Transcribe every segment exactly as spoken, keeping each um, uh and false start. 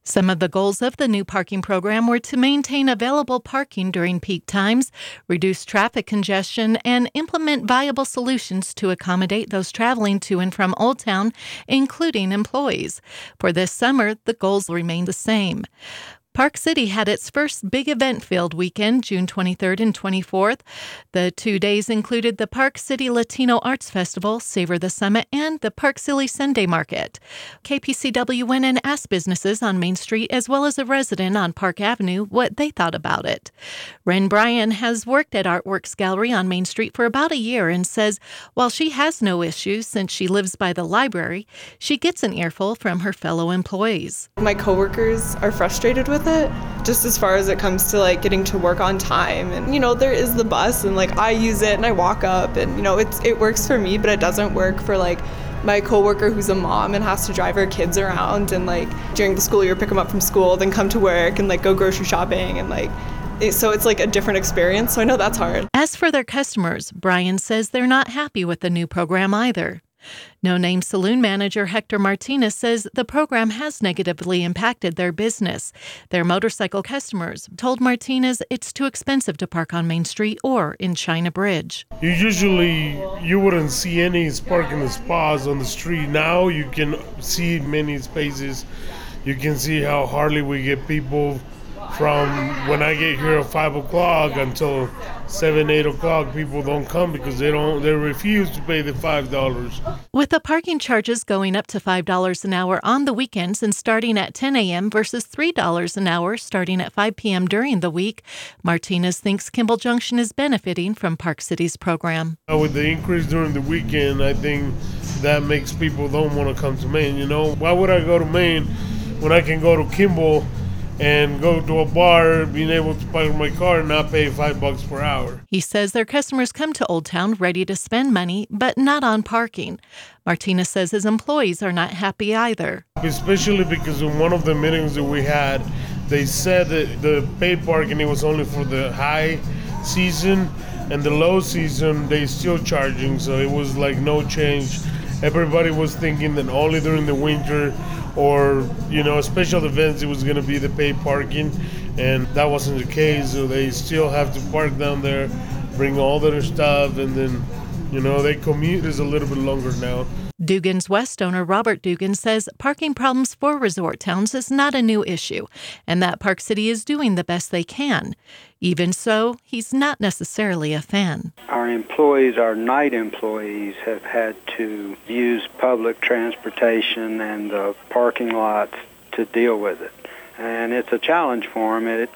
Some of the goals of the new parking program were to maintain available parking during peak times, reduce traffic congestion, and implement viable solutions to accommodate those traveling to and from Old Town, including employees. For this summer, the goals remain the same. Park City had its first big event-filled weekend, June twenty-third and twenty-fourth. The two days included the Park City Latino Arts Festival, Savor the Summit, and the Park City Sunday Market. K P C W went and asked businesses on Main Street as well as a resident on Park Avenue what they thought about it. Ren Bryan has worked at Artworks Gallery on Main Street for about a year and says while she has no issues since she lives by the library, she gets an earful from her fellow employees. My coworkers are frustrated with it, just as far as it comes to like getting to work on time. And you know, there is the bus and like I use it and I walk up and you know it's it works for me, but it doesn't work for like my coworker who's a mom and has to drive her kids around and like during the school year pick them up from school, then come to work and like go grocery shopping and like it, so it's like a different experience. So I know that's hard. As for their customers, Brian says they're not happy with the new program either. No Name Saloon manager Hector Martinez says the program has negatively impacted their business. Their motorcycle customers told Martinez it's too expensive to park on Main Street or in China Bridge. You usually, you wouldn't see any parking spots on the street. Now you can see many spaces. You can see how hardly we get people from when I get here at five o'clock until seven, eight o'clock. People don't come because they don't. They refuse to pay the five dollars. With the parking charges going up to five dollars an hour on the weekends and starting at ten a.m. versus three dollars an hour starting at five p.m. during the week, Martinez thinks Kimball Junction is benefiting from Park City's program. With the increase during the weekend, I think that makes people don't want to come to Maine. You know, why would I go to Maine when I can go to Kimball and go to a bar, being able to park my car and not pay five bucks per hour? He says their customers come to Old Town ready to spend money, but not on parking. Martinez says his employees are not happy either. Especially because in one of the meetings that we had, they said that the paid parking it was only for the high season, and the low season they still charging, so it was like no change. Everybody was thinking that only during the winter or, you know, special events, it was going to be the paid parking, and that wasn't the case. So they still have to park down there, bring all their stuff, and then, you know, they commute is a little bit longer now. Dugan's West owner Robert Dugan says parking problems for resort towns is not a new issue and that Park City is doing the best they can. Even so, he's not necessarily a fan. Our employees, our night employees, have had to use public transportation and the parking lots to deal with it. And it's a challenge for them. It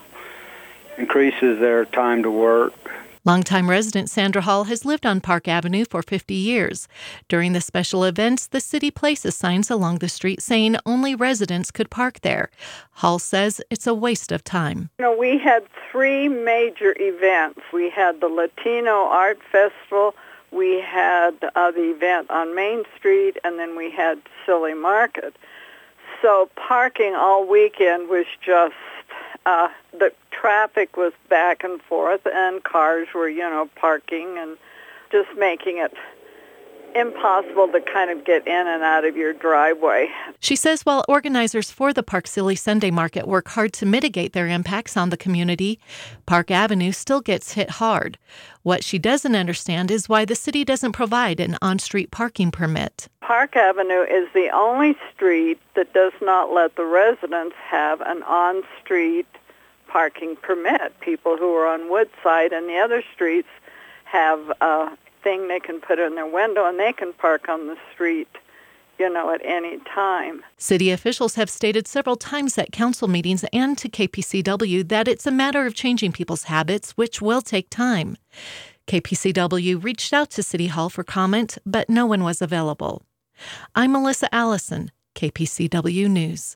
increases their time to work. Longtime resident Sandra Hall has lived on Park Avenue for fifty years. During the special events, the city places signs along the street saying only residents could park there. Hall says it's a waste of time. You know, we had three major events. We had the Latino Art Festival, we had uh, the event on Main Street, and then we had Silly Market. So parking all weekend was just, uh, the traffic was back and forth, and cars were, you know, parking and just making it impossible to kind of get in and out of your driveway. She says while organizers for the Park City Sunday Market work hard to mitigate their impacts on the community, Park Avenue still gets hit hard. What she doesn't understand is why the city doesn't provide an on-street parking permit. Park Avenue is the only street that does not let the residents have an on-street parking permit. People who are on Woodside and the other streets have a thing they can put in their window and they can park on the street, you know, at any time. City officials have stated several times at council meetings and to K P C W that it's a matter of changing people's habits, which will take time. K P C W reached out to City Hall for comment, but no one was available. I'm Melissa Allison, K P C W News.